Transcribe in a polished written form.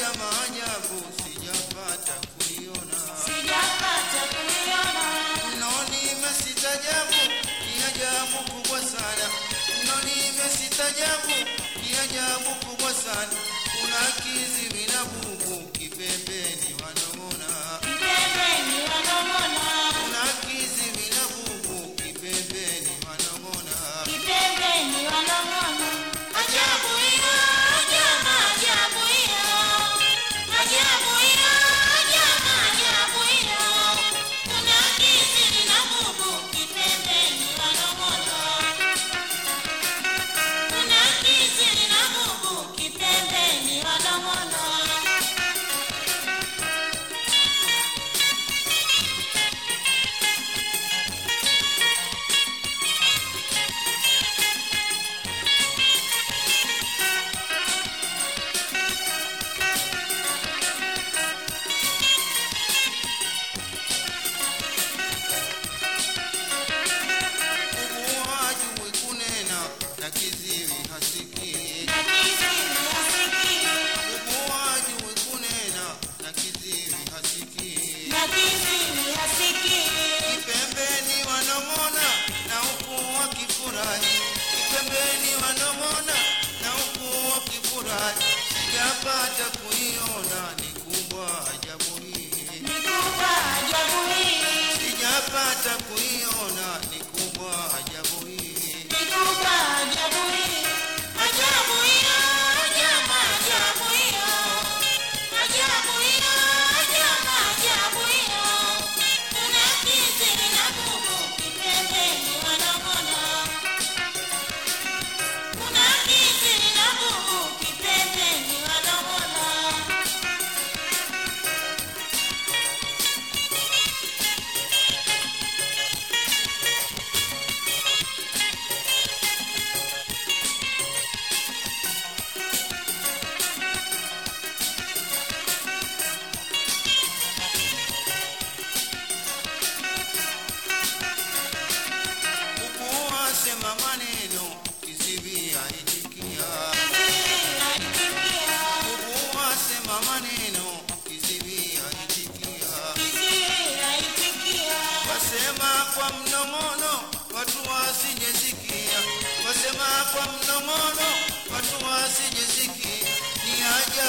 maajabu sijapata kuiona. Mno nimesitajabu, ni ajabu kubwa sana. Mno nimesitajabu, ni ajabu kubwa sana. Kuna kiziwi na bubu kipembeni wanong'ona. Kuna kiziwi na bubu kipembeni wanong'ona. Ajabu hiyo, jamaa, ajabu hiyo. Ajabu hiyo, jamaa, ajabu hiyo. Kuna kiziwi na bubu kipembeni wanong'ona. Kuna kiziwi na bubu kipembeni wanong'ona. Sijapata kuiona, ni kubwa ajabu hii. Sijapata kuiona, ni kubwa ajabu hii. Ajabu hiyo, jamaa, ajabu hiyo. Ajabu hiyo, jamaa, ajabu hiyo. Kuna kiziwi na bubu kipembeni wanong'ona. Kuna kiziwi na bubu kipembeni wanong'ona. Sema maneno kiziwi aitikia. Kukuwa sema maneno kiziwi aitikia. Wasema kwa mnong'ono watu wasijesikia. Wasema kwa mnong'ono watu wasijesikia. Ni ajabu